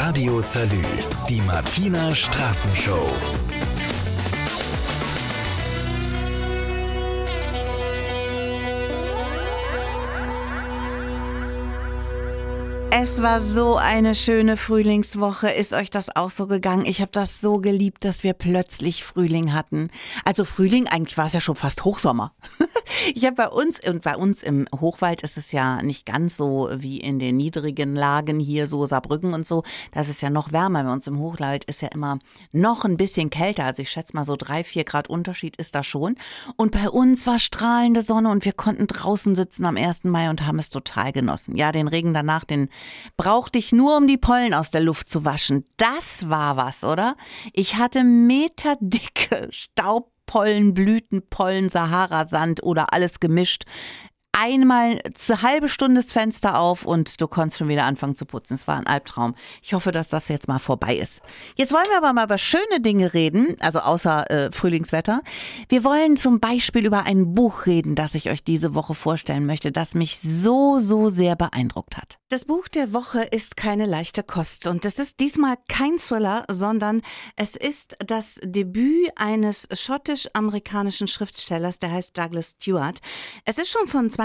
Radio Salü, die Martina Straten Show. Es war so eine schöne Frühlingswoche. Ist euch das auch so gegangen? Ich habe das so geliebt, dass wir plötzlich Frühling hatten. Also Frühling, eigentlich war es ja schon fast Hochsommer. Ich habe bei uns im Hochwald ist es ja nicht ganz so wie in den niedrigen Lagen hier, so Saarbrücken und so. Das ist ja noch wärmer. Bei uns im Hochwald ist ja immer noch ein bisschen kälter. Also ich schätze mal so 3-4 Grad Unterschied ist da schon. Und bei uns war strahlende Sonne und wir konnten draußen sitzen am 1. Mai und haben es total genossen. Ja, den Regen danach, den brauchte ich nur, um die Pollen aus der Luft zu waschen. Das war was, oder? Ich hatte meterdicke Staubpollen, Blütenpollen, Sahara-Sand oder alles gemischt. Einmal eine halbe Stunde das Fenster auf und du konntest schon wieder anfangen zu putzen. Es war ein Albtraum. Ich hoffe, dass das jetzt mal vorbei ist. Jetzt wollen wir aber mal über schöne Dinge reden, also außer Frühlingswetter. Wir wollen zum Beispiel über ein Buch reden, das ich euch diese Woche vorstellen möchte, das mich so sehr beeindruckt hat. Das Buch der Woche ist keine leichte Kost und es ist diesmal kein Thriller, sondern es ist das Debüt eines schottisch-amerikanischen Schriftstellers, der heißt Douglas Stewart. Es ist schon von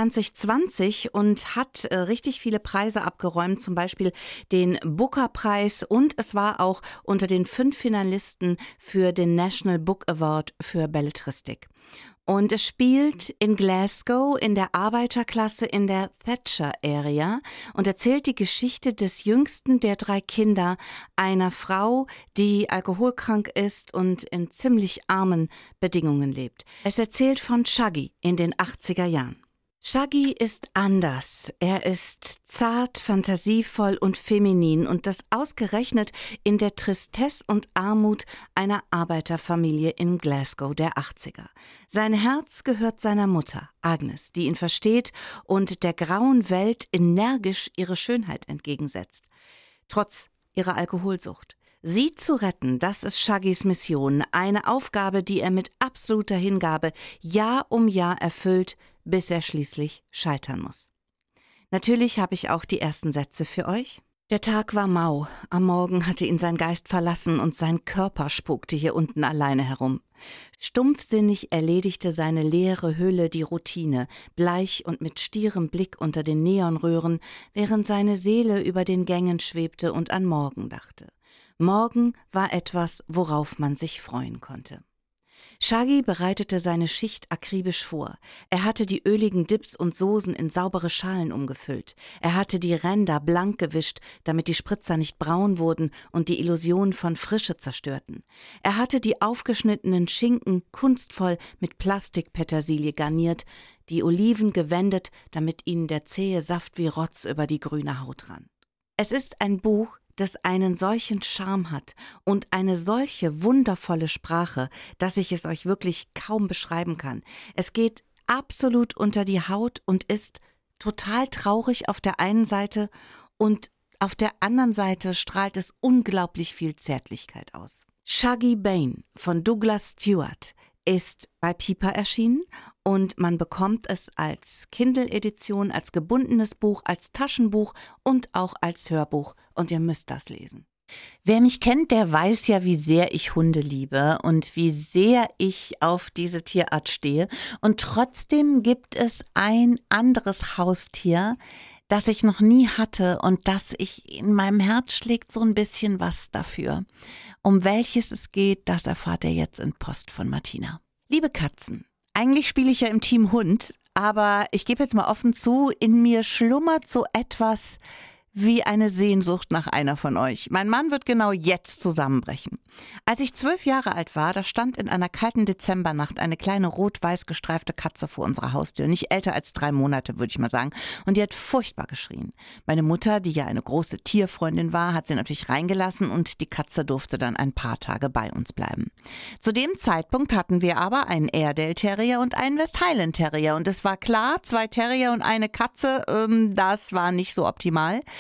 2020 und hat richtig viele Preise abgeräumt, zum Beispiel den Booker-Preis, und es war auch unter den 5 Finalisten für den National Book Award für Belletristik. Und es spielt in Glasgow in der Arbeiterklasse in der Thatcher-Area und erzählt die Geschichte des jüngsten der 3 Kinder, einer Frau, die alkoholkrank ist und in ziemlich armen Bedingungen lebt. Es erzählt von Shuggie in den 80er Jahren. Shuggie ist anders. Er ist zart, fantasievoll und feminin und das ausgerechnet in der Tristesse und Armut einer Arbeiterfamilie in Glasgow der 80er. Sein Herz gehört seiner Mutter, Agnes, die ihn versteht und der grauen Welt energisch ihre Schönheit entgegensetzt. Trotz ihrer Alkoholsucht. Sie zu retten, das ist Shuggies Mission, eine Aufgabe, die er mit absoluter Hingabe Jahr um Jahr erfüllt, bis er schließlich scheitern muss. Natürlich habe ich auch die ersten Sätze für euch. Der Tag war mau, am Morgen hatte ihn sein Geist verlassen und sein Körper spukte hier unten alleine herum. Stumpfsinnig erledigte seine leere Hülle die Routine, bleich und mit stierem Blick unter den Neonröhren, während seine Seele über den Gängen schwebte und an morgen dachte. Morgen war etwas, worauf man sich freuen konnte. Shuggie bereitete seine Schicht akribisch vor. Er hatte die öligen Dips und Soßen in saubere Schalen umgefüllt. Er hatte die Ränder blank gewischt, damit die Spritzer nicht braun wurden und die Illusion von Frische zerstörten. Er hatte die aufgeschnittenen Schinken kunstvoll mit Plastikpetersilie garniert, die Oliven gewendet, damit ihnen der zähe Saft wie Rotz über die grüne Haut rann. Es ist ein Buch, das einen solchen Charme hat und eine solche wundervolle Sprache, dass ich es euch wirklich kaum beschreiben kann. Es geht absolut unter die Haut und ist total traurig auf der einen Seite und auf der anderen Seite strahlt es unglaublich viel Zärtlichkeit aus. Shuggie Bain von Douglas Stewart ist bei Piper erschienen und man bekommt es als Kindle-Edition, als gebundenes Buch, als Taschenbuch und auch als Hörbuch und ihr müsst das lesen. Wer mich kennt, der weiß ja, wie sehr ich Hunde liebe und wie sehr ich auf diese Tierart stehe. Und trotzdem gibt es ein anderes Haustier, das ich noch nie hatte und das ich in meinem Herz schlägt so ein bisschen was dafür. Um welches es geht, das erfahrt ihr jetzt in Post von Martina. Liebe Katzen, eigentlich spiele ich ja im Team Hund, aber ich gebe jetzt mal offen zu, in mir schlummert so etwas wie eine Sehnsucht nach einer von euch. Mein Mann wird genau jetzt zusammenbrechen. Als ich 12 Jahre alt war, da stand in einer kalten Dezembernacht eine kleine rot-weiß gestreifte Katze vor unserer Haustür. Nicht älter als 3 Monate, würde ich mal sagen. Und die hat furchtbar geschrien. Meine Mutter, die ja eine große Tierfreundin war, hat sie natürlich reingelassen und die Katze durfte dann ein paar Tage bei uns bleiben. Zu dem Zeitpunkt hatten wir aber einen Airedale Terrier und einen West Highland Terrier. Und es war klar, 2 Terrier und eine Katze, das war nicht so optimal.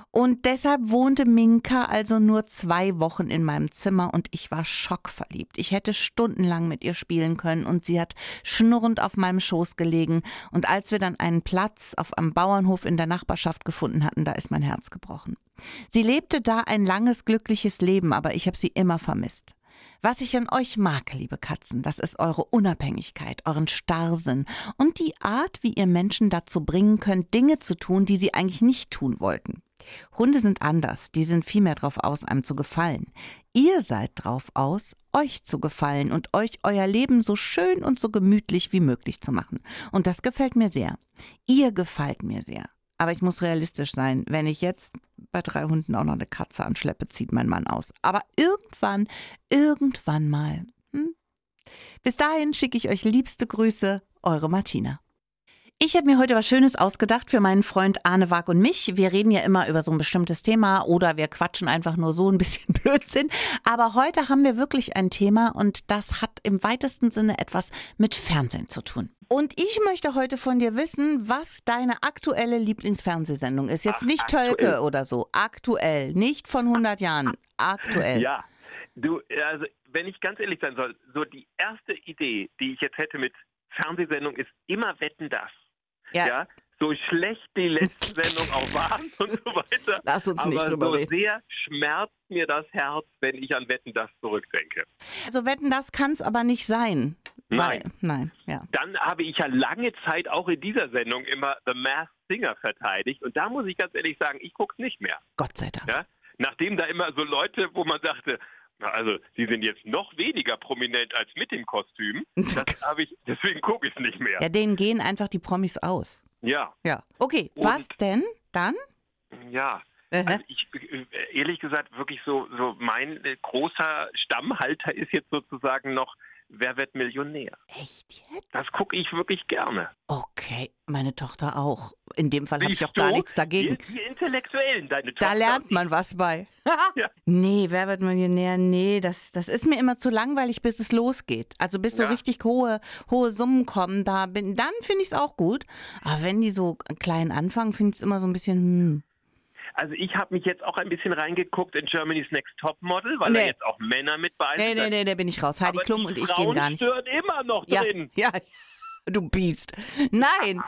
Und deshalb wohnte Minka also nur 2 Wochen in meinem Zimmer und ich war schockverliebt. Ich hätte stundenlang mit ihr spielen können und sie hat schnurrend auf meinem Schoß gelegen. Und als wir dann einen Platz auf einem Bauernhof in der Nachbarschaft gefunden hatten, da ist mein Herz gebrochen. Sie lebte da ein langes, glückliches Leben, aber ich habe sie immer vermisst. Was ich an euch mag, liebe Katzen, das ist eure Unabhängigkeit, euren Starrsinn und die Art, wie ihr Menschen dazu bringen könnt, Dinge zu tun, die sie eigentlich nicht tun wollten. Hunde sind anders, die sind viel mehr drauf aus, einem zu gefallen. Ihr seid drauf aus, euch zu gefallen und euch euer Leben so schön und so gemütlich wie möglich zu machen. Und das gefällt mir sehr. Ihr gefällt mir sehr. Aber ich muss realistisch sein, wenn ich jetzt bei 3 Hunden auch noch eine Katze anschleppe, zieht mein Mann aus. Aber irgendwann mal. Bis dahin schicke ich euch liebste Grüße, eure Martina. Ich habe mir heute was Schönes ausgedacht für meinen Freund Arne Wag und mich. Wir reden ja immer über so ein bestimmtes Thema oder wir quatschen einfach nur so ein bisschen Blödsinn. Aber heute haben wir wirklich ein Thema und das hat im weitesten Sinne etwas mit Fernsehen zu tun. Und ich möchte heute von dir wissen, was deine aktuelle Lieblingsfernsehsendung ist. Jetzt nicht Tölke oder so. Aktuell. Nicht von 100 Jahren. Aktuell. Ja, also wenn ich ganz ehrlich sein soll, so die erste Idee, die ich jetzt hätte mit Fernsehsendung, ist immer Wetten, dass. Ja, so schlecht die letzten Sendungen auch waren und so weiter. Lass uns nicht aber drüber so reden. sehr schmerzt mir das Herz, wenn ich an Wetten, dass zurückdenke. Also Wetten, das kann es aber nicht sein. Nein, ja. Dann habe ich ja lange Zeit auch in dieser Sendung immer The Masked Singer verteidigt. Und da muss ich ganz ehrlich sagen, ich gucke es nicht mehr. Gott sei Dank. Ja? Nachdem da immer so Leute, wo man sagte, also die sind jetzt noch weniger prominent als mit dem Kostüm. Deswegen gucke ich es nicht mehr. Ja, denen gehen einfach die Promis aus. Ja. Ja. Okay, Und was denn dann? Ja. Also ich, ehrlich gesagt, wirklich so mein großer Stammhalter ist jetzt sozusagen noch Wer wird Millionär? Echt jetzt? Das gucke ich wirklich gerne. Okay, meine Tochter auch. In dem Fall habe ich Siehst auch gar du? nichts dagegen. Die Intellektuellen, deine Tochter. Da lernt man was bei. Ja. Nee, wer wird Millionär? Nee, das ist mir immer zu langweilig, bis es losgeht. Also bis so richtig hohe Summen kommen, dann finde ich es auch gut. Aber wenn die so klein anfangen, finde ich es immer so ein bisschen Also ich habe mich jetzt auch ein bisschen reingeguckt in Germany's Next Topmodel, weil da jetzt auch Männer mit bei sind. Nee, da bin ich raus. Heidi Klum und ich gehen gar nicht. Frauen stören immer noch drin. Ja, du Biest. Nein,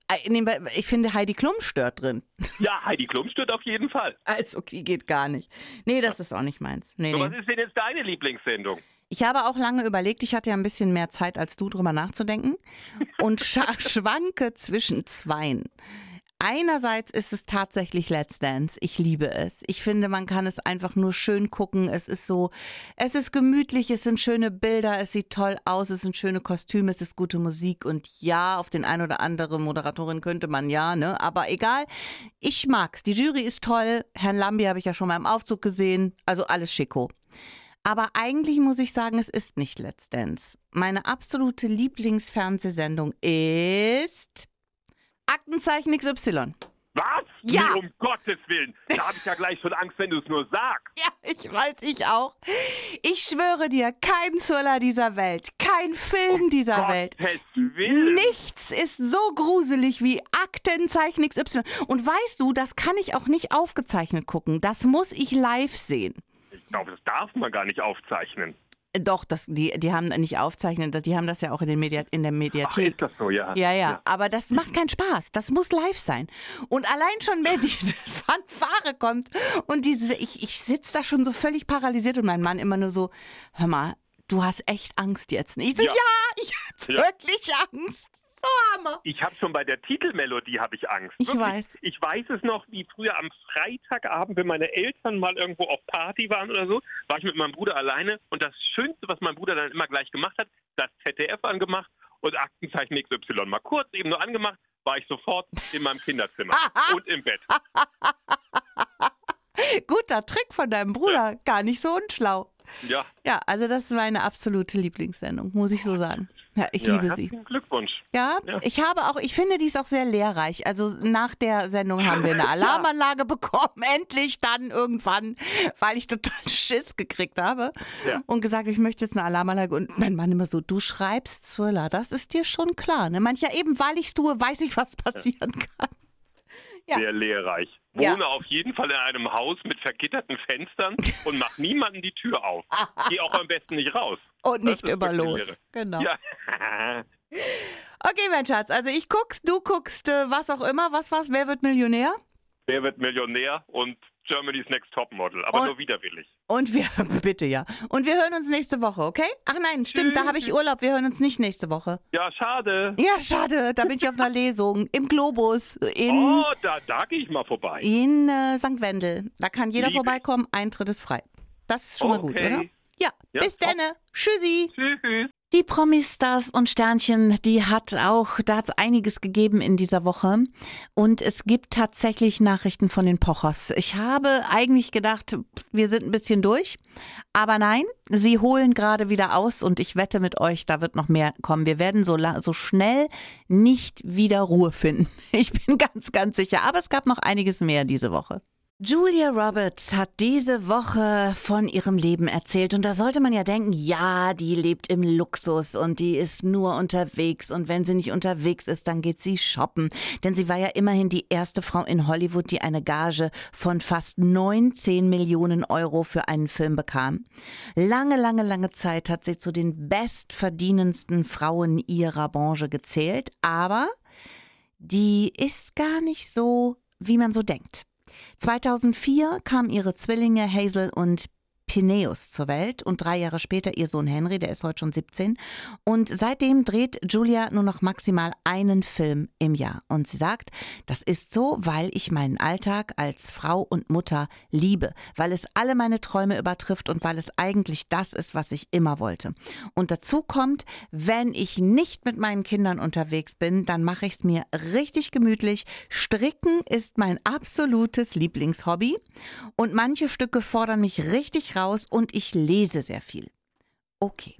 ich finde Heidi Klum stört drin. Ja, Heidi Klum stört auf jeden Fall. Also okay, geht gar nicht. Nee, das ist auch nicht meins. Nee. Was ist denn jetzt deine Lieblingssendung? Ich habe auch lange überlegt, ich hatte ja ein bisschen mehr Zeit als du, drüber nachzudenken und schwanke zwischen zweien. Einerseits ist es tatsächlich Let's Dance. Ich liebe es. Ich finde, man kann es einfach nur schön gucken. Es ist gemütlich, es sind schöne Bilder, es sieht toll aus, es sind schöne Kostüme, es ist gute Musik und ja, auf den ein oder andere Moderatorin könnte man ne? Aber egal, ich mag's. Die Jury ist toll. Herrn Lambi habe ich ja schon mal im Aufzug gesehen. Also alles schicko. Aber eigentlich muss ich sagen, es ist nicht Let's Dance. Meine absolute Lieblingsfernsehsendung ist Aktenzeichen XY. Was? Ja. Nee, um Gottes Willen. Da habe ich ja gleich schon Angst, wenn du es nur sagst. Ja, ich weiß, ich auch. Ich schwöre dir, kein Thriller dieser Welt, kein Film dieser Welt. Willen. Nichts ist so gruselig wie Aktenzeichen XY. Und weißt du, das kann ich auch nicht aufgezeichnet gucken. Das muss ich live sehen. Ich glaube, das darf man gar nicht aufzeichnen. Doch, die haben nicht aufzeichnet, die haben das ja auch in der Mediathek. Ach, ist das so, ja. Ja, aber das macht keinen Spaß. Das muss live sein. Und allein schon, wenn diese Fanfare kommt und ich sitze da schon so völlig paralysiert und mein Mann immer nur so, hör mal, du hast echt Angst jetzt. Ich so, ja ich habe wirklich Angst. So Hammer. Ich habe schon bei der Titelmelodie Angst. Ich Wirklich. weiß. Ich weiß es noch, wie früher am Freitagabend, wenn meine Eltern mal irgendwo auf Party waren oder so, war ich mit meinem Bruder alleine und das Schönste, was mein Bruder dann immer gleich gemacht hat, das ZDF angemacht und Aktenzeichen XY mal kurz eben nur angemacht, war ich sofort in meinem Kinderzimmer und im Bett. Guter Trick von deinem Bruder, gar nicht so unschlau. Ja. Ja, also das ist meine absolute Lieblingssendung, muss ich so sagen. Ja, ich liebe sie. Herzlichen Glückwunsch. Ja, ich finde, die ist auch sehr lehrreich. Also nach der Sendung haben wir eine Alarmanlage bekommen, endlich dann irgendwann, weil ich total Schiss gekriegt habe und gesagt, ich möchte jetzt eine Alarmanlage. Und mein Mann immer so, du schreibst Thriller, das ist dir schon klar. Ne? Manchmal eben, weil ich es tue, weiß ich, was passieren kann. Ja. sehr lehrreich. Ja. Wohne auf jeden Fall in einem Haus mit vergitterten Fenstern und mach niemanden die Tür auf. Geh auch am besten nicht raus. Und nicht Das ist immer wirklich los. Lehre. Genau. Ja. Okay, mein Schatz, also ich guck's, du guckst, was auch immer. Was war's? Wer wird Millionär? Wer wird Millionär und Germany's Next Topmodel, aber nur widerwillig. Und wir, bitte ja. Und wir hören uns nächste Woche, okay? Ach nein, stimmt, da habe ich Urlaub. Wir hören uns nicht nächste Woche. Ja, schade. Ja, schade, da bin ich auf einer Lesung im Globus Da gehe ich mal vorbei. in St. Wendel. Da kann jeder Liebe ich. vorbeikommen, Eintritt ist frei. Das ist schon mal gut, Okay. oder? Ja, Ja, bis top. denne. Tschüssi. Tschüss. Die Promi-Stars und Sternchen, da hat's einiges gegeben in dieser Woche. Und es gibt tatsächlich Nachrichten von den Pochers. Ich habe eigentlich gedacht, wir sind ein bisschen durch. Aber nein, sie holen gerade wieder aus und ich wette mit euch, da wird noch mehr kommen. Wir werden so schnell nicht wieder Ruhe finden. Ich bin ganz, ganz sicher. Aber es gab noch einiges mehr diese Woche. Julia Roberts hat diese Woche von ihrem Leben erzählt und da sollte man ja denken, ja, die lebt im Luxus und die ist nur unterwegs und wenn sie nicht unterwegs ist, dann geht sie shoppen. Denn sie war ja immerhin die erste Frau in Hollywood, die eine Gage von fast 19 Millionen Euro für einen Film bekam. Lange, lange, lange Zeit hat sie zu den bestverdienendsten Frauen ihrer Branche gezählt, aber die ist gar nicht so, wie man so denkt. 2004 kamen ihre Zwillinge Hazel und Phineas zur Welt und 3 Jahre später ihr Sohn Henry, der ist heute schon 17. Und seitdem dreht Julia nur noch maximal einen Film im Jahr. Und sie sagt, das ist so, weil ich meinen Alltag als Frau und Mutter liebe, weil es alle meine Träume übertrifft und weil es eigentlich das ist, was ich immer wollte. Und dazu kommt, wenn ich nicht mit meinen Kindern unterwegs bin, dann mache ich es mir richtig gemütlich. Stricken ist mein absolutes Lieblingshobby und manche Stücke fordern mich richtig raus und ich lese sehr viel. Okay.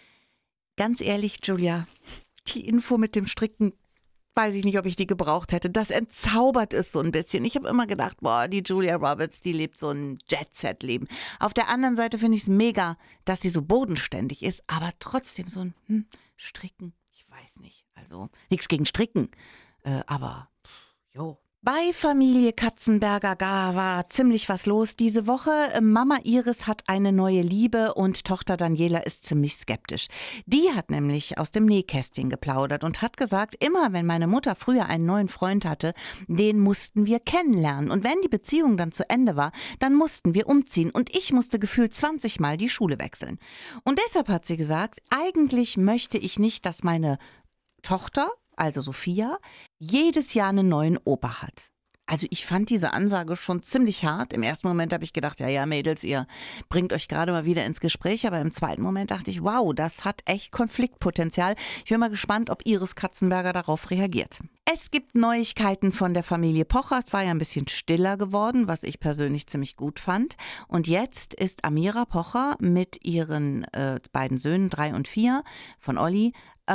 Ganz ehrlich, Julia, die Info mit dem Stricken, weiß ich nicht, ob ich die gebraucht hätte. Das entzaubert es so ein bisschen. Ich habe immer gedacht, boah, die Julia Roberts, die lebt so ein Jet-Set-Leben. Auf der anderen Seite finde ich es mega, dass sie so bodenständig ist, aber trotzdem so ein Stricken, ich weiß nicht. Also, nichts gegen Stricken, aber, jo. Bei Familie Katzenberger war ziemlich was los diese Woche. Mama Iris hat eine neue Liebe und Tochter Daniela ist ziemlich skeptisch. Die hat nämlich aus dem Nähkästchen geplaudert und hat gesagt, immer wenn meine Mutter früher einen neuen Freund hatte, den mussten wir kennenlernen. Und wenn die Beziehung dann zu Ende war, dann mussten wir umziehen. Und ich musste gefühlt 20 Mal die Schule wechseln. Und deshalb hat sie gesagt, eigentlich möchte ich nicht, dass meine Tochter, also Sophia, jedes Jahr einen neuen Opa hat. Also ich fand diese Ansage schon ziemlich hart. Im ersten Moment habe ich gedacht, ja Mädels, ihr bringt euch gerade mal wieder ins Gespräch. Aber im zweiten Moment dachte ich, wow, das hat echt Konfliktpotenzial. Ich bin mal gespannt, ob Iris Katzenberger darauf reagiert. Es gibt Neuigkeiten von der Familie Pocher. Es war ja ein bisschen stiller geworden, was ich persönlich ziemlich gut fand. Und jetzt ist Amira Pocher mit ihren beiden Söhnen, 3 und 4, von Olli,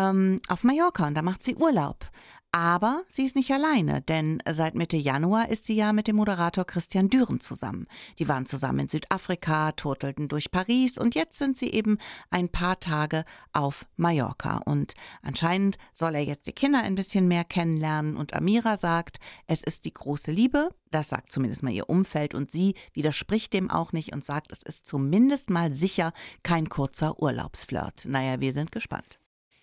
auf Mallorca und da macht sie Urlaub. Aber sie ist nicht alleine, denn seit Mitte Januar ist sie ja mit dem Moderator Christian Düren zusammen. Die waren zusammen in Südafrika, turtelten durch Paris und jetzt sind sie eben ein paar Tage auf Mallorca. Und anscheinend soll er jetzt die Kinder ein bisschen mehr kennenlernen und Amira sagt, es ist die große Liebe. Das sagt zumindest mal ihr Umfeld und sie widerspricht dem auch nicht und sagt, es ist zumindest mal sicher kein kurzer Urlaubsflirt. Naja, wir sind gespannt.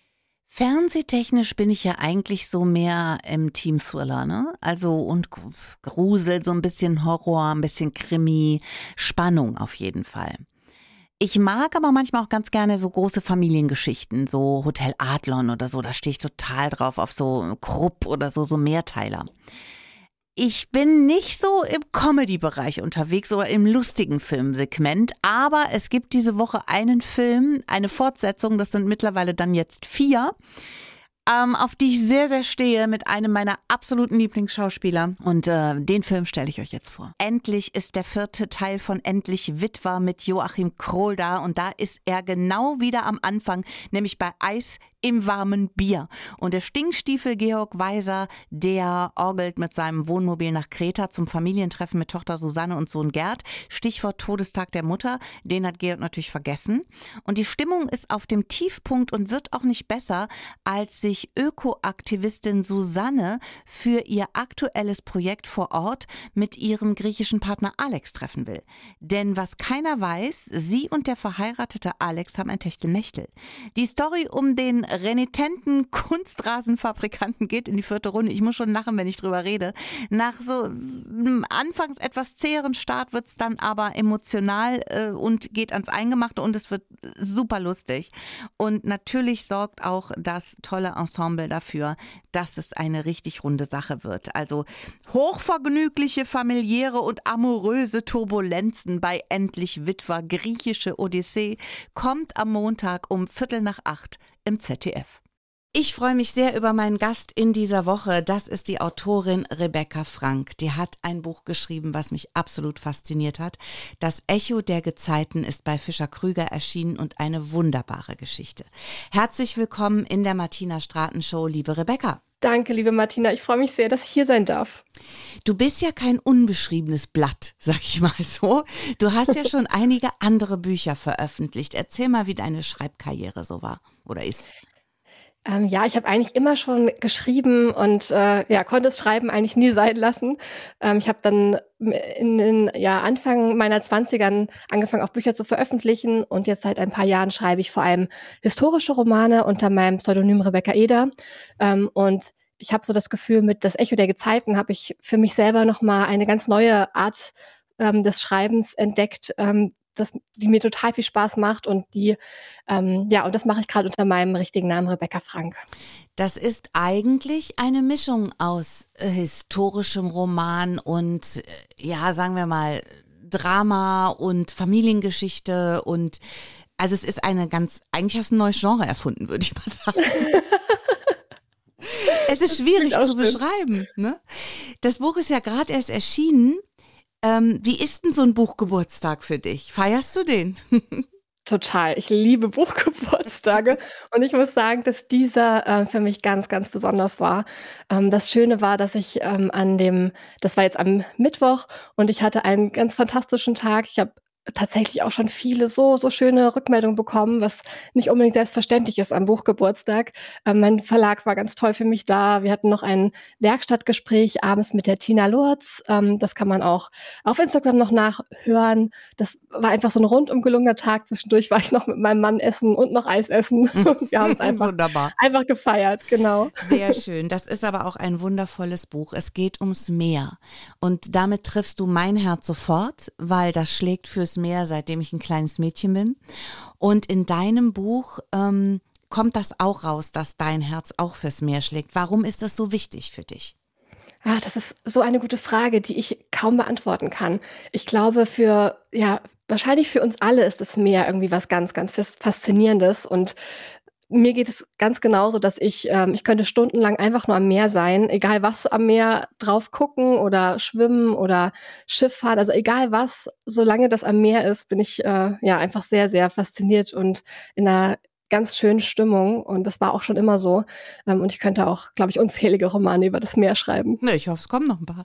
Fernsehtechnisch bin ich ja eigentlich so mehr im Team Thriller, ne? Also und Grusel, so ein bisschen Horror, ein bisschen Krimi, Spannung auf jeden Fall. Ich mag aber manchmal auch ganz gerne so große Familiengeschichten, so Hotel Adlon oder so, da stehe ich total drauf, auf so Krupp oder so Mehrteiler. Ich bin nicht so im Comedy-Bereich unterwegs oder im lustigen Filmsegment, aber es gibt diese Woche einen Film, eine Fortsetzung, das sind mittlerweile dann jetzt 4, auf die ich sehr, sehr stehe mit einem meiner absoluten Lieblingsschauspieler und den Film stelle ich euch jetzt vor. Endlich ist der 4. Teil von Endlich Witwer mit Joachim Kroll da und da ist er genau wieder am Anfang, nämlich bei Eis im warmen Bier. Und der Stinkstiefel Georg Weiser, der orgelt mit seinem Wohnmobil nach Kreta zum Familientreffen mit Tochter Susanne und Sohn Gerd. Stichwort Todestag der Mutter, den hat Georg natürlich vergessen. Und die Stimmung ist auf dem Tiefpunkt und wird auch nicht besser, als sich Ökoaktivistin Susanne für ihr aktuelles Projekt vor Ort mit ihrem griechischen Partner Alex treffen will. Denn was keiner weiß, sie und der verheiratete Alex haben ein Techtelmechtel. Die Story um den renitenten Kunstrasenfabrikanten geht in die 4. Runde. Ich muss schon lachen, wenn ich drüber rede. Nach so anfangs etwas zäheren Start wird es dann aber emotional und geht ans Eingemachte und es wird super lustig. Und natürlich sorgt auch das tolle Ensemble dafür, dass es eine richtig runde Sache wird. Also hochvergnügliche, familiäre und amoröse Turbulenzen bei Endlich Witwer, griechische Odyssee, kommt am Montag um 7:45 im ZDF. Ich freue mich sehr über meinen Gast in dieser Woche. Das ist die Autorin Rebecca Frank. Die hat ein Buch geschrieben, was mich absolut fasziniert hat. Das Echo der Gezeiten ist bei Fischer-Krüger erschienen und eine wunderbare Geschichte. Herzlich willkommen in der Martina Straten Show, liebe Rebecca. Danke, liebe Martina. Ich freue mich sehr, dass ich hier sein darf. Du bist ja kein unbeschriebenes Blatt, sag ich mal so. Du hast ja schon einige andere Bücher veröffentlicht. Erzähl mal, wie deine Schreibkarriere so war oder ist. Ja, ich habe eigentlich immer schon geschrieben und konnte das Schreiben eigentlich nie sein lassen. Ich habe dann in den Anfang meiner 20ern angefangen, auch Bücher zu veröffentlichen und jetzt seit ein paar Jahren schreibe ich vor allem historische Romane unter meinem Pseudonym Rebecca Eder. Und ich habe so das Gefühl, mit Das Echo der Gezeiten habe ich für mich selber nochmal eine ganz neue Art des Schreibens entdeckt, die mir total viel Spaß macht und und das mache ich gerade unter meinem richtigen Namen Rebecca Frank. Das ist eigentlich eine Mischung aus historischem Roman und sagen wir mal Drama und Familiengeschichte und also es ist eigentlich hast du ein neues Genre erfunden, würde ich mal sagen. Es ist schwierig zu beschreiben, ne? Das Buch ist ja gerade erst erschienen. Wie ist denn so ein Buchgeburtstag für dich? Feierst du den? Total. Ich liebe Buchgeburtstage und ich muss sagen, dass dieser für mich ganz, ganz besonders war. Das Schöne war, dass ich das war jetzt am Mittwoch und ich hatte einen ganz fantastischen Tag. Ich habe tatsächlich auch schon viele so schöne Rückmeldungen bekommen, was nicht unbedingt selbstverständlich ist am Buchgeburtstag. Mein Verlag war ganz toll für mich da. Wir hatten noch ein Werkstattgespräch abends mit der Tina Lurz. Das kann man auch auf Instagram noch nachhören. Das war einfach so ein rundum gelungener Tag. Zwischendurch war ich noch mit meinem Mann essen und noch Eis essen. Und wir haben es einfach gefeiert, genau. Sehr schön. Das ist aber auch ein wundervolles Buch. Es geht ums Meer. Und damit triffst du mein Herz sofort, weil das schlägt fürs Meer, seitdem ich ein kleines Mädchen bin. Und in deinem Buch kommt das auch raus, dass dein Herz auch fürs Meer schlägt. Warum ist das so wichtig für dich? Das ist so eine gute Frage, die ich kaum beantworten kann. Ich glaube, wahrscheinlich für uns alle ist das Meer irgendwie was ganz, ganz Faszinierendes und mir geht es ganz genauso, dass ich könnte stundenlang einfach nur am Meer sein, egal was am Meer drauf gucken oder schwimmen oder Schiff fahren, also egal was, solange das am Meer ist, bin ich einfach sehr, sehr fasziniert und in einer ganz schönen Stimmung und das war auch schon immer so und ich könnte auch, glaube ich, unzählige Romane über das Meer schreiben. Ich hoffe, es kommen noch ein paar.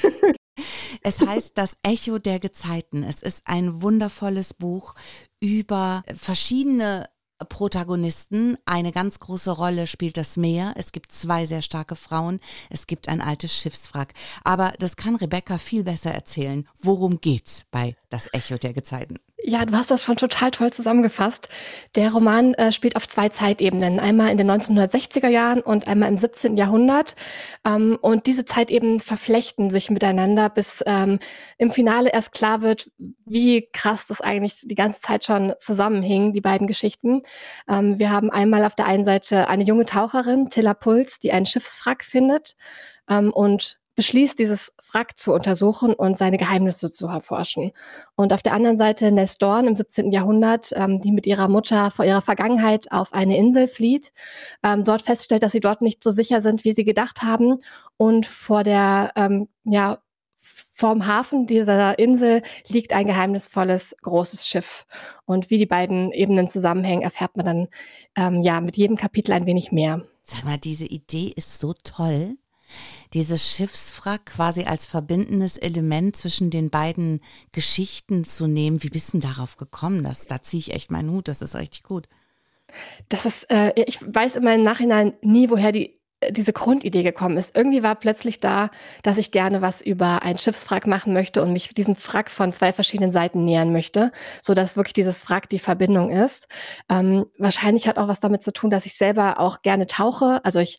Es heißt Das Echo der Gezeiten. Es ist ein wundervolles Buch über verschiedene Protagonisten. Eine ganz große Rolle spielt das Meer. Es gibt 2 sehr starke Frauen. Es gibt ein altes Schiffswrack. Aber das kann Rebecca viel besser erzählen. Worum geht's bei Das Echo der Gezeiten? Ja, du hast das schon total toll zusammengefasst. Der Roman spielt auf 2 Zeitebenen. Einmal in den 1960er Jahren und einmal im 17. Jahrhundert. Und diese Zeitebenen verflechten sich miteinander, bis im Finale erst klar wird, wie krass das eigentlich die ganze Zeit schon zusammenhing, die beiden Geschichten. Wir haben einmal auf der einen Seite eine junge Taucherin, Tilla Puls, die einen Schiffswrack findet und beschließt, dieses Wrack zu untersuchen und seine Geheimnisse zu erforschen. Und auf der anderen Seite Ness Dorn im 17. Jahrhundert, die mit ihrer Mutter vor ihrer Vergangenheit auf eine Insel flieht, dort feststellt, dass sie dort nicht so sicher sind, wie sie gedacht haben und vor der vorm Hafen dieser Insel liegt ein geheimnisvolles großes Schiff. Und wie die beiden Ebenen zusammenhängen, erfährt man dann mit jedem Kapitel ein wenig mehr. Sag mal, diese Idee ist so toll. Dieses Schiffswrack quasi als verbindendes Element zwischen den beiden Geschichten zu nehmen. Wie bist du denn darauf gekommen? Da ziehe ich echt meinen Hut, das ist richtig gut. Das ist, ich weiß immer im Nachhinein nie, woher diese Grundidee gekommen ist. Irgendwie war plötzlich da, dass ich gerne was über ein Schiffswrack machen möchte und mich diesem Wrack von 2 verschiedenen Seiten nähern möchte, sodass wirklich dieses Wrack die Verbindung ist. Wahrscheinlich hat auch was damit zu tun, dass ich selber auch gerne tauche. Also ich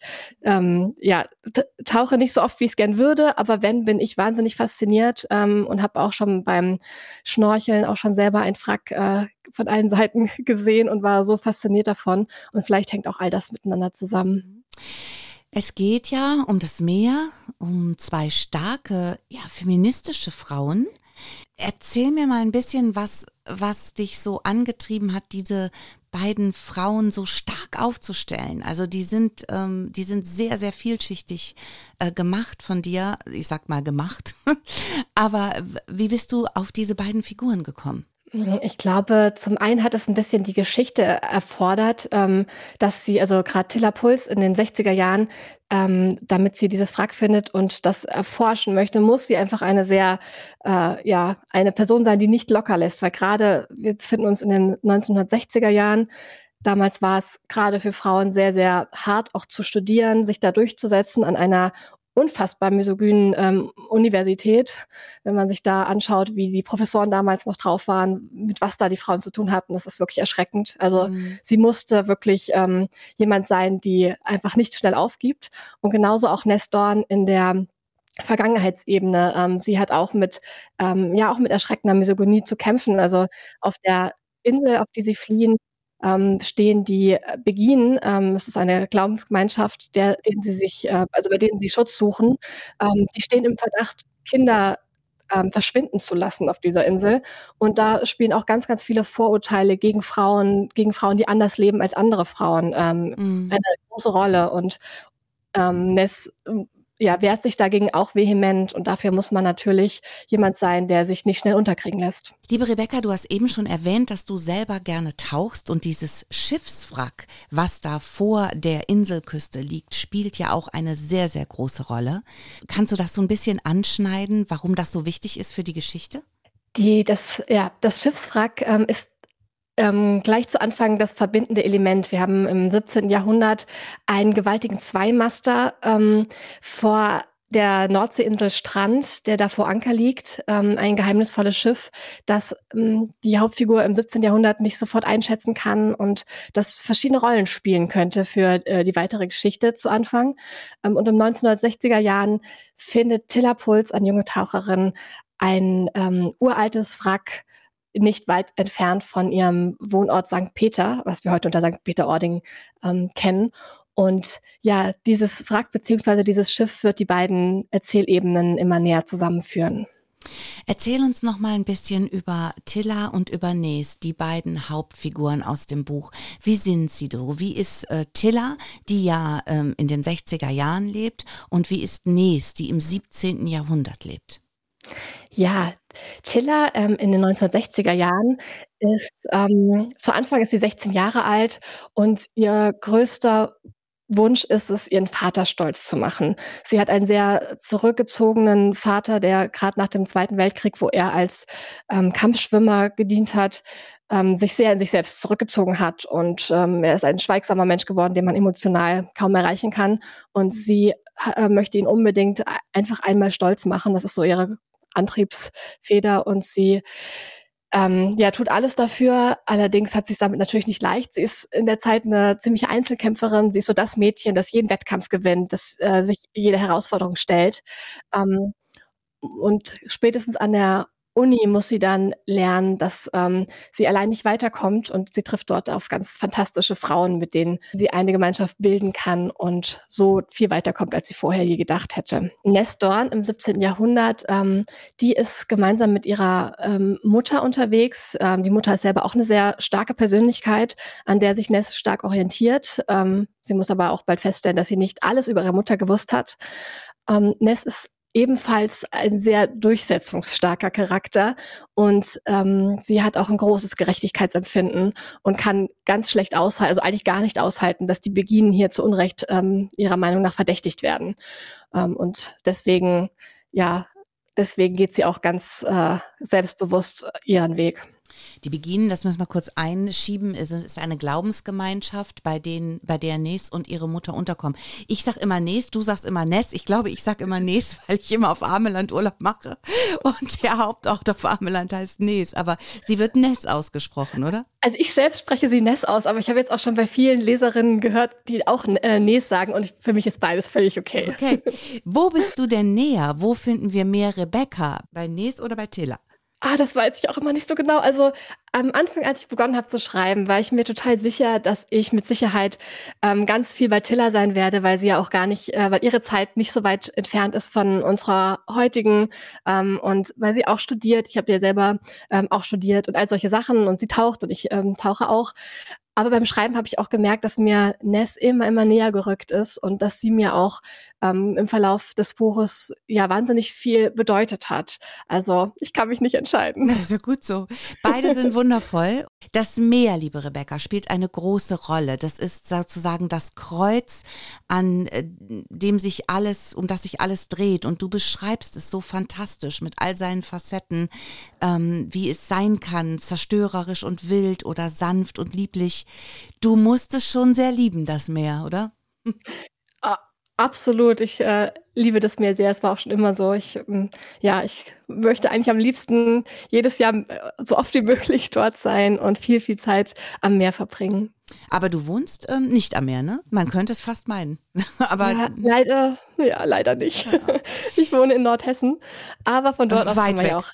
tauche nicht so oft, wie ich es gern würde, aber wenn, bin ich wahnsinnig fasziniert und habe auch schon beim Schnorcheln auch schon selber ein Wrack von allen Seiten gesehen und war so fasziniert davon. Und vielleicht hängt auch all das miteinander zusammen. Es geht ja um das Meer, um 2 starke, feministische Frauen. Erzähl mir mal ein bisschen, was dich so angetrieben hat, diese beiden Frauen so stark aufzustellen. Also die sind sehr, sehr vielschichtig gemacht von dir. Ich sag mal gemacht. Aber wie bist du auf diese beiden Figuren gekommen? Ich glaube, zum einen hat es ein bisschen die Geschichte erfordert, dass sie, also gerade Tilla Puls in den 60er Jahren, damit sie dieses Wrack findet und das erforschen möchte, muss sie einfach eine sehr, eine Person sein, die nicht locker lässt. Weil gerade wir befinden uns in den 1960er Jahren. Damals war es gerade für Frauen sehr, sehr hart, auch zu studieren, sich da durchzusetzen an einer unfassbar misogynen Universität. Wenn man sich da anschaut, wie die Professoren damals noch drauf waren, mit was da die Frauen zu tun hatten, das ist wirklich erschreckend. Also sie musste wirklich jemand sein, die einfach nicht schnell aufgibt. Und genauso auch Ness Dorn in der Vergangenheitsebene. Sie hat auch mit erschreckender Misogynie zu kämpfen. Also auf der Insel, auf die sie fliehen, stehen die Beginen, das ist eine Glaubensgemeinschaft, bei denen sie Schutz suchen. Die stehen im Verdacht, Kinder verschwinden zu lassen auf dieser Insel. Und da spielen auch ganz, ganz viele Vorurteile gegen Frauen, die anders leben als andere Frauen, eine große Rolle. Und Ness wehrt sich dagegen auch vehement, und dafür muss man natürlich jemand sein, der sich nicht schnell unterkriegen lässt. Liebe Rebecca, du hast eben schon erwähnt, dass du selber gerne tauchst, und dieses Schiffswrack, was da vor der Inselküste liegt, spielt ja auch eine sehr, sehr große Rolle. Kannst du das so ein bisschen anschneiden, warum das so wichtig ist für die Geschichte? Das Schiffswrack ist gleich zu Anfang das verbindende Element. Wir haben im 17. Jahrhundert einen gewaltigen Zweimaster vor der Nordseeinsel Strand, der da vor Anker liegt, ein geheimnisvolles Schiff, das die Hauptfigur im 17. Jahrhundert nicht sofort einschätzen kann und das verschiedene Rollen spielen könnte für die weitere Geschichte zu Anfang. Und in 1960er Jahren findet Tilla Puls, eine junge Taucherin, ein uraltes Wrack nicht weit entfernt von ihrem Wohnort St. Peter, was wir heute unter St. Peter-Ording kennen. Und ja, dieses Wrack bzw. dieses Schiff wird die beiden Erzählebenen immer näher zusammenführen. Erzähl uns noch mal ein bisschen über Tilla und über Ness, die beiden Hauptfiguren aus dem Buch. Wie sind sie so? Wie ist Tilla, die ja in den 60er Jahren lebt, und wie ist Ness, die im 17. Jahrhundert lebt? Ja, Tilla in den 1960er Jahren ist, zu Anfang ist sie 16 Jahre alt, und ihr größter Wunsch ist es, ihren Vater stolz zu machen. Sie hat einen sehr zurückgezogenen Vater, der gerade nach dem Zweiten Weltkrieg, wo er als Kampfschwimmer gedient hat, sich sehr in sich selbst zurückgezogen hat, und er ist ein schweigsamer Mensch geworden, den man emotional kaum erreichen kann, und sie möchte ihn unbedingt einfach einmal stolz machen. Das ist so ihre Antriebsfeder, und sie tut alles dafür. Allerdings hat sie es damit natürlich nicht leicht. Sie ist in der Zeit eine ziemliche Einzelkämpferin. Sie ist so das Mädchen, das jeden Wettkampf gewinnt, das sich jede Herausforderung stellt. Und spätestens an der Uni muss sie dann lernen, dass sie allein nicht weiterkommt, und sie trifft dort auf ganz fantastische Frauen, mit denen sie eine Gemeinschaft bilden kann und so viel weiterkommt, als sie vorher je gedacht hätte. Ness Dorn im 17. Jahrhundert, die ist gemeinsam mit ihrer Mutter unterwegs. Die Mutter ist selber auch eine sehr starke Persönlichkeit, an der sich Ness stark orientiert. Sie muss aber auch bald feststellen, dass sie nicht alles über ihre Mutter gewusst hat. Ness ist ebenfalls ein sehr durchsetzungsstarker Charakter und sie hat auch ein großes Gerechtigkeitsempfinden und kann ganz schlecht aushalten, also eigentlich gar nicht aushalten, dass die Beginen hier zu Unrecht ihrer Meinung nach verdächtigt werden. Und deswegen geht sie auch ganz selbstbewusst ihren Weg. Die Beginen, das müssen wir kurz einschieben, ist eine Glaubensgemeinschaft, bei der Nes und ihre Mutter unterkommen. Ich sag immer Nes, du sagst immer Ness. Ich glaube, ich sag immer Nes, weil ich immer auf Ameland Urlaub mache. Und der Hauptort auf Ameland heißt Nes. Aber sie wird Ness ausgesprochen, oder? Also ich selbst spreche sie Ness aus, aber ich habe jetzt auch schon bei vielen Leserinnen gehört, die auch Nes sagen und für mich ist beides völlig okay. Okay. Wo bist du denn näher? Wo finden wir mehr Rebecca? Bei Nes oder bei Tilla? Das weiß ich auch immer nicht so genau. Also am Anfang, als ich begonnen habe zu schreiben, war ich mir total sicher, dass ich mit Sicherheit ganz viel bei Tilla sein werde, weil sie ja auch gar nicht, weil ihre Zeit nicht so weit entfernt ist von unserer heutigen und weil sie auch studiert. Ich habe ja selber auch studiert und all solche Sachen und sie taucht und ich tauche auch. Aber beim Schreiben habe ich auch gemerkt, dass mir Ness immer näher gerückt ist und dass sie mir auch im Verlauf des Buches ja wahnsinnig viel bedeutet hat. Also ich kann mich nicht entscheiden. Das ist ja gut so. Beide sind wundervoll. Das Meer, liebe Rebecca, spielt eine große Rolle. Das ist sozusagen das Kreuz, an dem um das sich alles dreht. Und du beschreibst es so fantastisch mit all seinen Facetten, wie es sein kann, zerstörerisch und wild oder sanft und lieblich. Du musst es schon sehr lieben, das Meer, oder? Absolut, ich liebe das Meer sehr. Es war auch schon immer so. Ich möchte eigentlich am liebsten jedes Jahr so oft wie möglich dort sein und viel, viel Zeit am Meer verbringen. Aber du wohnst nicht am Meer, ne? Man könnte es fast meinen. Aber leider nicht. Ja. Ich wohne in Nordhessen, aber von dort aus kann man ja auch.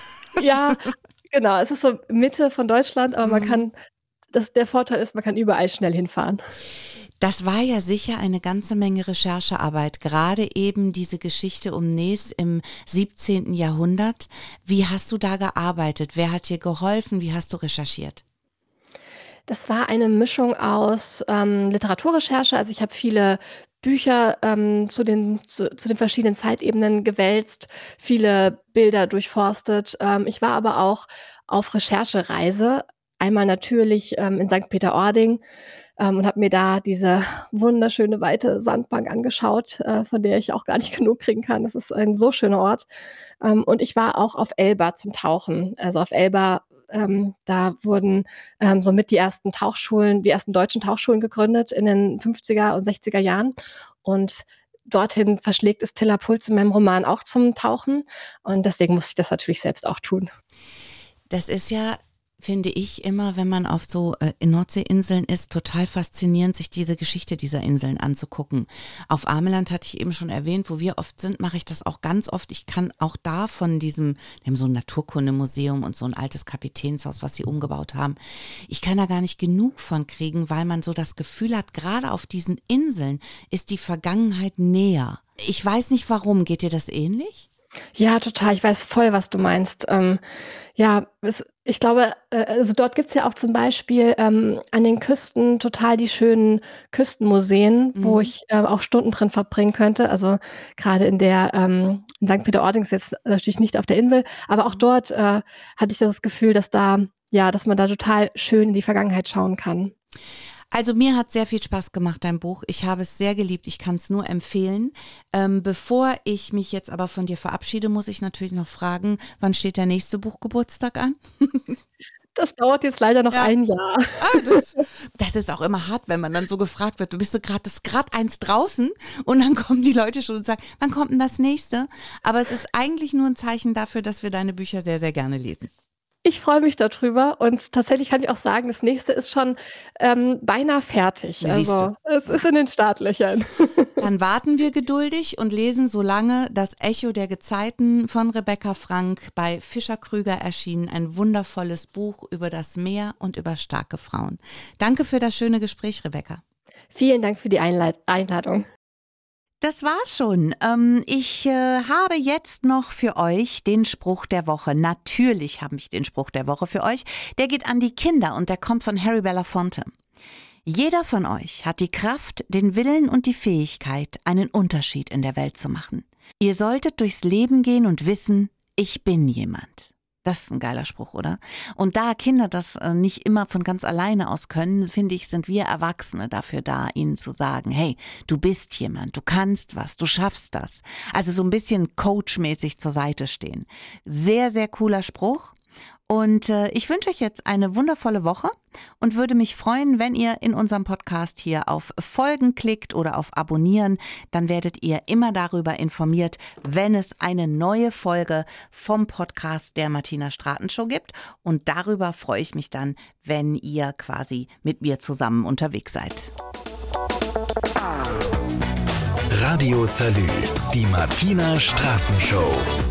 Genau. Es ist so Mitte von Deutschland, aber man kann. Der Vorteil ist, man kann überall schnell hinfahren. Das war ja sicher eine ganze Menge Recherchearbeit, gerade eben diese Geschichte um Nes im 17. Jahrhundert. Wie hast du da gearbeitet? Wer hat dir geholfen? Wie hast du recherchiert? Das war eine Mischung aus Literaturrecherche, also ich habe viele Bücher zu den verschiedenen Zeitebenen gewälzt, viele Bilder durchforstet. Ich war aber auch auf Recherchereise, einmal natürlich in St. Peter-Ording, und habe mir da diese wunderschöne weite Sandbank angeschaut, von der ich auch gar nicht genug kriegen kann. Das ist ein so schöner Ort. Und ich war auch auf Elba zum Tauchen. Also auf Elba, da wurden somit die ersten deutschen Tauchschulen gegründet in den 50er und 60er Jahren. Und dorthin verschlägt es Tilla Pultz in meinem Roman auch zum Tauchen. Und deswegen musste ich das natürlich selbst auch tun. Das ist ja, finde ich, immer, wenn man auf so Nordseeinseln ist, total faszinierend, sich diese Geschichte dieser Inseln anzugucken. Auf Ameland hatte ich eben schon erwähnt, wo wir oft sind, mache ich das auch ganz oft. Ich kann auch da von wir haben so ein Naturkundemuseum und so ein altes Kapitänshaus, was sie umgebaut haben. Ich kann da gar nicht genug von kriegen, weil man so das Gefühl hat, gerade auf diesen Inseln ist die Vergangenheit näher. Ich weiß nicht warum, geht dir das ähnlich? Ja, total. Ich weiß voll, was du meinst. Ich glaube, also dort gibt's ja auch zum Beispiel an den Küsten total die schönen Küstenmuseen, wo ich auch Stunden drin verbringen könnte. Also gerade in St. Peter-Ording ist jetzt natürlich nicht auf der Insel, aber auch dort hatte ich das Gefühl, dass man da total schön in die Vergangenheit schauen kann. Also mir hat sehr viel Spaß gemacht, dein Buch. Ich habe es sehr geliebt. Ich kann es nur empfehlen. Bevor ich mich jetzt aber von dir verabschiede, muss ich natürlich noch fragen, wann steht der nächste Buchgeburtstag an? Das dauert jetzt leider noch ein Jahr. Das ist auch immer hart, wenn man dann so gefragt wird, ist gerade eins draußen und dann kommen die Leute schon und sagen, wann kommt denn das nächste? Aber es ist eigentlich nur ein Zeichen dafür, dass wir deine Bücher sehr, sehr gerne lesen. Ich freue mich darüber und tatsächlich kann ich auch sagen, das nächste ist schon beinahe fertig. Also es ist in den Startlöchern. Dann warten wir geduldig und lesen so lange das Echo der Gezeiten von Rebecca Frank, bei Fischer-Krüger erschienen. Ein wundervolles Buch über das Meer und über starke Frauen. Danke für das schöne Gespräch, Rebecca. Vielen Dank für die Einladung. Das war's schon. Ich habe jetzt noch für euch den Spruch der Woche. Natürlich habe ich den Spruch der Woche für euch. Der geht an die Kinder und der kommt von Harry Belafonte. Jeder von euch hat die Kraft, den Willen und die Fähigkeit, einen Unterschied in der Welt zu machen. Ihr solltet durchs Leben gehen und wissen, ich bin jemand. Das ist ein geiler Spruch, oder? Und da Kinder das nicht immer von ganz alleine aus können, finde ich, sind wir Erwachsene dafür da, ihnen zu sagen, hey, du bist jemand, du kannst was, du schaffst das. Also so ein bisschen coachmäßig zur Seite stehen. Sehr, sehr cooler Spruch. Und ich wünsche euch jetzt eine wundervolle Woche und würde mich freuen, wenn ihr in unserem Podcast hier auf Folgen klickt oder auf Abonnieren. Dann werdet ihr immer darüber informiert, wenn es eine neue Folge vom Podcast der Martina Straten Show gibt. Und darüber freue ich mich dann, wenn ihr quasi mit mir zusammen unterwegs seid. Radio Salü, die Martina Straten Show.